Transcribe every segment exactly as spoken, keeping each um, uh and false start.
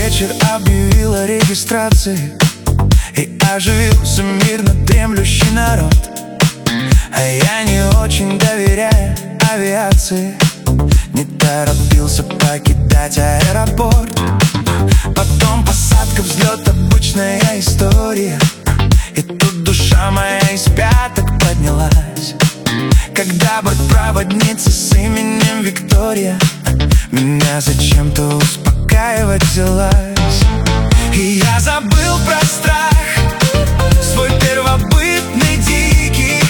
вечер объявил о регистрации, и оживился мирно дремлющий народ. А я, не очень доверяя авиации, не торопился покидать аэропорт. Потом посадка, взлет, обычная история. И тут душа моя из пяток поднялась, когда бортпроводница с именем Виктория меня зачем-то успокаивать взялась. И я забыл про страх, свой первобытный дикий,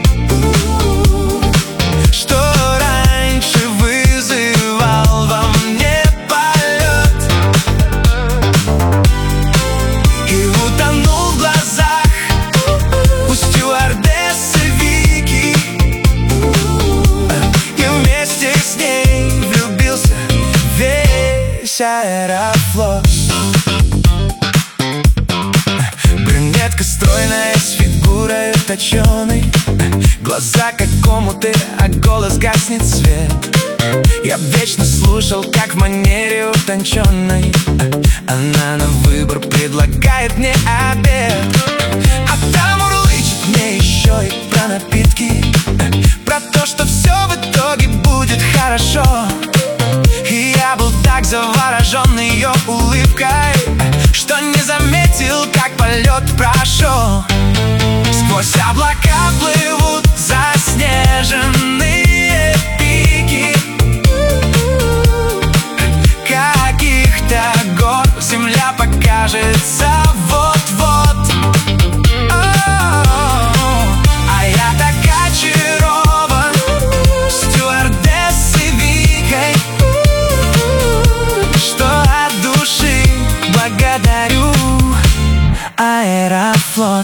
что раньше вызывал во мне полет, и утонул в глазах у стюардессы Вики, и вместе с ней влюбился весь Аэрофлот. Брюнетка стройная, с фигурой точеной, глаза как омуты, а голос гаснет свет. Я вечно слушал, как в манере утонченной она на выбор предлагает мне обед. А там урлычет мне еще и про напитки, про то, что все в итоге будет хорошо. И я был так заворожен ее улыбкой, что не заметил, как полет прошел. Сквозь облака плывут заснеженные пики каких-то гор, земля покажется вот-вот. А я так очарован стюардессой Викой, что от души благодарю Аэрофлот.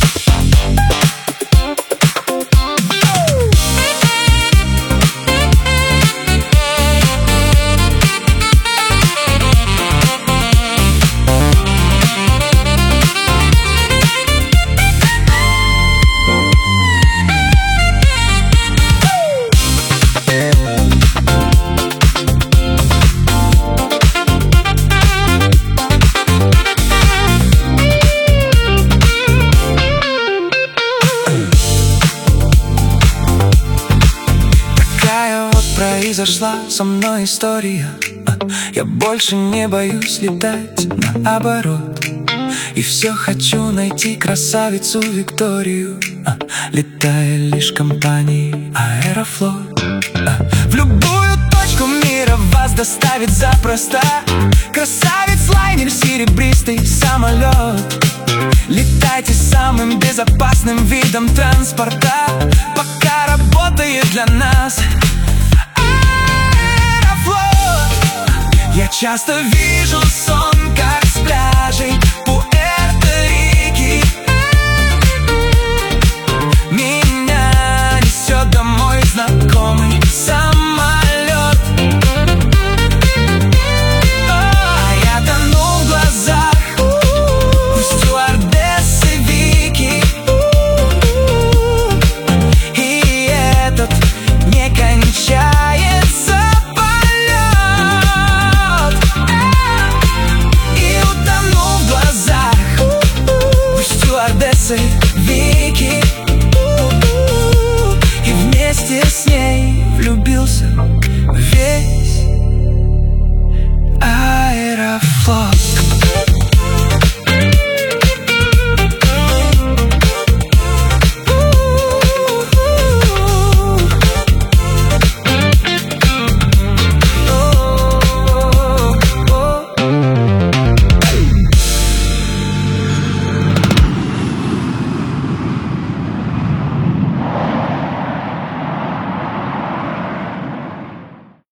Произошла со мной история. Я больше не боюсь летать, наоборот. И все хочу найти красавицу Викторию, летая лишь компанией Аэрофлот. В любую точку мира вас доставит запросто красавец-лайнер, серебристый самолет. Летайте самым безопасным видом транспорта, пока работает для нас. Я часто вижу